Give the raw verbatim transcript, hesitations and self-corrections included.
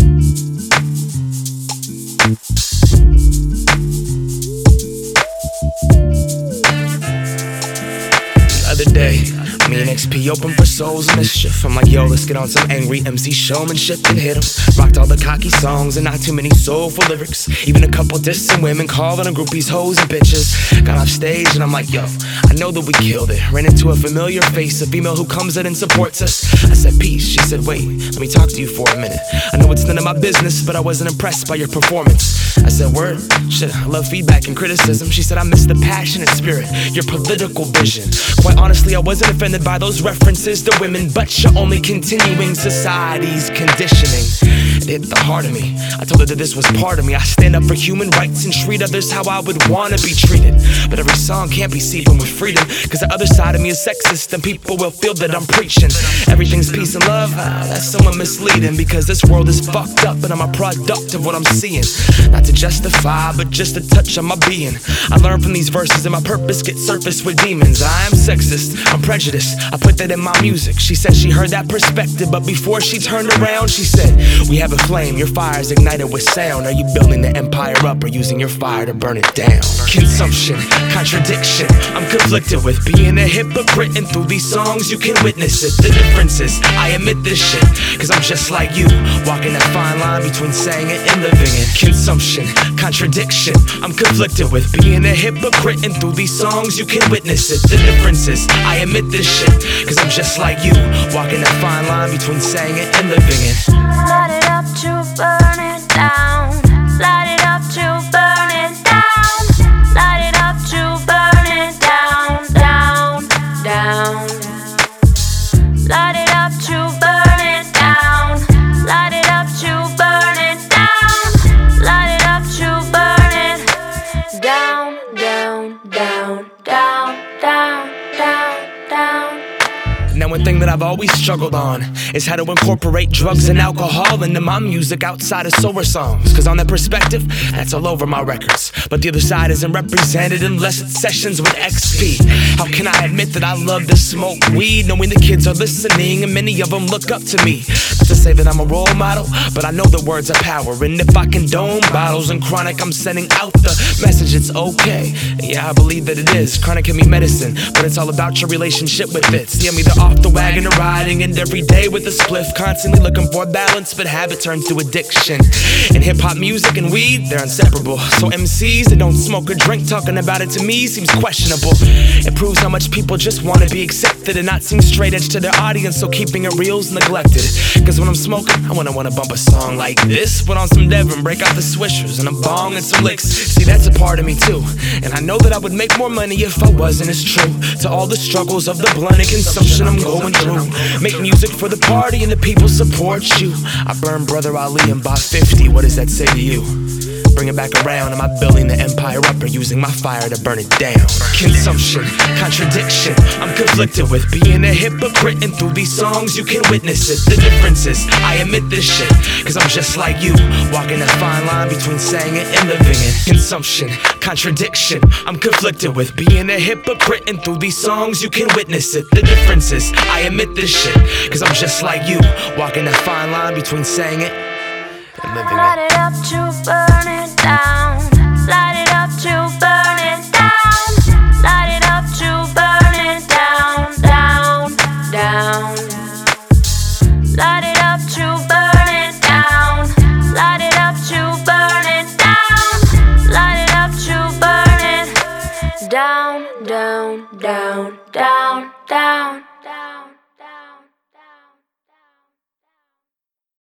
Other day, me and X P open for Souls of Mischief. I'm like, yo, let's get on some angry M C showmanship and hit 'em. Rocked all the cocky songs and not too many soulful lyrics. Even a couple dissing women calling them groupies, hoes, and bitches. Got off stage and I'm like, yo, I know that we killed it. Ran into a familiar face, a female who comes in and supports us. I said, peace. She said, wait, let me talk to you for a minute. I know it's none of my business, but I wasn't impressed by your performance. I said, word? Shit, I love feedback and criticism. She said, I miss the passionate spirit, your political vision. Quite honestly, I wasn't offended by those references to women, but you're only continuing society's conditioning. It hit the heart of me. I told her that this was part of me. I stand up for human rights and treat others how I would wanna be treated. But every song can't be seeping with freedom, cause the other side of me is sexist and people will feel that I'm preaching everything's peace and love. Ah, that's somewhat misleading, because this world is fucked up and I'm a product of what I'm seeing. Not to justify, but just a touch on my being. I learned from these verses and my purpose gets surfaced with demons. I am sexist, I'm prejudiced, I put that in my music. She said she heard that perspective, but before she turned around, she said, we have a flame, your fire's ignited with sound. Are you building the empire up or using your fire to burn it down? Consumption, contradiction, I'm conflicted with being a hypocrite, and through these songs you can witness it. The difference is, I admit this shit, cause I'm just like you, walking that fine line between saying it and living it. Consumption, contradiction, I'm conflicted with being a hypocrite, and through these songs you can witness it. The difference is, I admit this shit, cause I'm just like you, walking that fine line between saying it and living it. Light it up to burn it down. Light it up to burn it down. Light it up to burn it down, down, down. Light it up to burn it down. Light it up to burn it down. Light it up to burn it down, down, down, down, down, down, down. Now one thing that I've always struggled on is how to incorporate drugs and alcohol into my music outside of sober songs. Cause on that perspective, that's all over my records. But the other side isn't represented unless it's sessions with X P. How can I admit that I love to smoke weed, knowing the kids are listening and many of them look up to me? Not to say that I'm a role model, but I know that words are power. And if I condone bottles and chronic, I'm sending out the message it's okay. Yeah, I believe that it is. Chronic can be medicine, but it's all about your relationship with it. See, I'm either off the wagon or riding, and every day with a spliff, constantly looking for balance, but habit turns to addiction. And hip-hop music and weed, they're inseparable. So M Cs that don't smoke or drink, talking about it to me seems questionable. It proves how much people just want to be accepted and not seem straight edge to their audience, so keeping it real's neglected. Cause when I'm smoking, I wanna wanna bump a song like this, put on some Devin, break out the swishers and a bong and some licks. See, that's a part of me too, and I know that I would make more money if I wasn't as true to all the struggles of the blunt and consumption I'm going through. Make music for the party and the people support you. I burn Brother Ali and bought fifty, what does that say to you? Bring it back around, am I building the empire up or using my fire to burn it down? Consumption, contradiction, I'm conflicted with being a hypocrite, and through these songs you can witness it. The difference is, I admit this shit, cause I'm just like you, walking that fine line between saying it and living it. Consumption, contradiction, I'm conflicted with being a hypocrite, and through these songs you can witness it. The difference is, I admit this shit, cause I'm just like you, walking that fine line between saying it and living it. Light it up to burn it down. Light it up to burn it down. Light it up to burn it down, down, down. Light it up to burn it down. Light it up to burn it down. Light it up to burn it down, down, down, down, down, down.